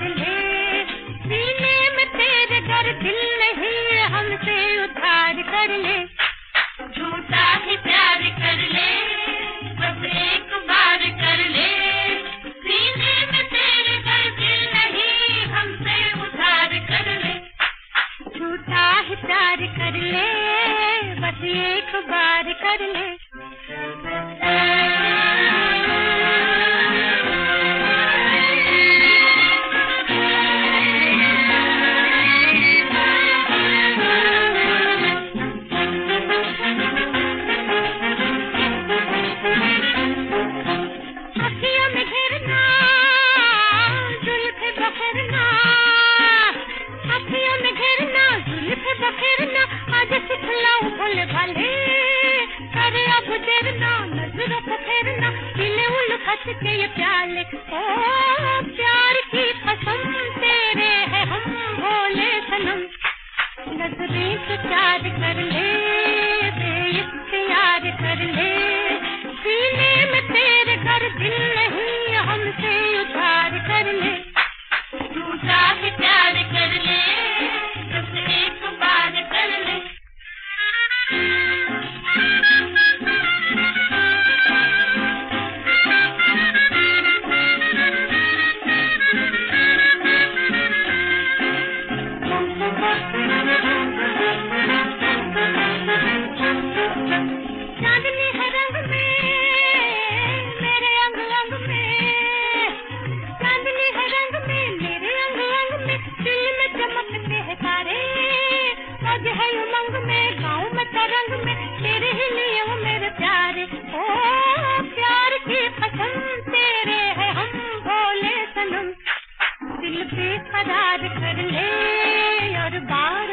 ले। सीने में तेरे गर दिल नहीं हमसे उधार कर ले। झूठा ही प्यार कर ले, बस एक बार कर ले। सीने में तेरे गर दिल नहीं हमसे उधार कर ले। झूठा ही प्यार कर ले, बस एक बार कर ले। भोले भाले करे अब देर ना, नजरों को फेरना, पीले उल्फत के ये प्याले। ओ प्यार की कसम तेरे है हम भोले सनम। नजरें से प्यार कर ले, बेइख्तियार कर ले। सीने में तेरे घर दिल नहीं हमसे उधार कर ले। झूठा ही प्यार कर ले, बस एक बार कर ले। चांदनी है रंग में मेरे अंग अंग में, चांदनी है रंग में मेरे अंग अंग में। दिल में चमकते हैं तारे, आज है उमंग में, गाँव में तरंग में, तेरे ही लिए वो मेरे प्यारे। ओ प्यार की कसम तेरे है हम भोले सनम। दिल बेकरार कर ले और बात